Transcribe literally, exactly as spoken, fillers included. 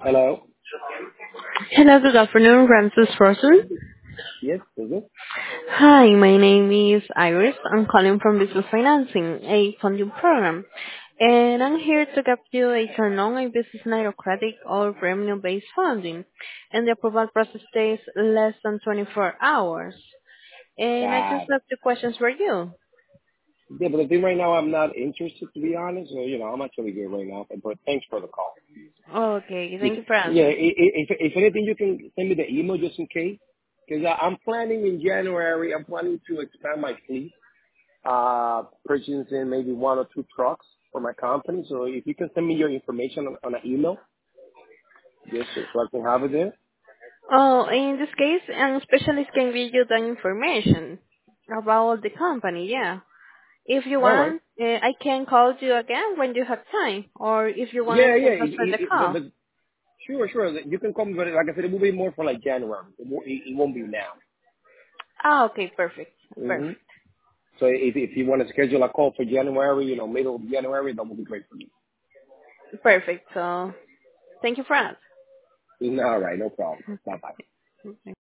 Hello. Hello, good afternoon, Francis Rosen. Yes, is it? Hi, my name is Iris. I'm calling from Business Financing, a funding program. And I'm here to give you a turn on a business line of credit or revenue-based funding. And the approval process takes less than twenty-four hours. And I just Got it. have two questions for you. Yeah, but the thing right now, I'm not interested to be honest. So, you know, I'm actually good right now. But thanks for the call. Okay, If, thank you for yeah, answering. i- i- if if anything, you can send me the email just in case. Because I'm planning in January. I'm planning to expand my fleet, uh, purchasing maybe one or two trucks for my company. So if you can send me your information on, on an email, just so I can have it there. Oh, in this case, a specialist can give you the information about the company, yeah. If you All right. want, uh, I can call you again when you have time, or if you want, I Yeah, can yeah. It, transfer the it, it, the, call. the, sure, sure. You can come, but like I said, it will be more for like January. It won't, it, it won't be now. Ah, okay, perfect, hmm perfect, So if if you want to schedule a call for January, you know, middle of January, that would be great for me. perfect. So, thank you for All right, no problem. Bye bye. that.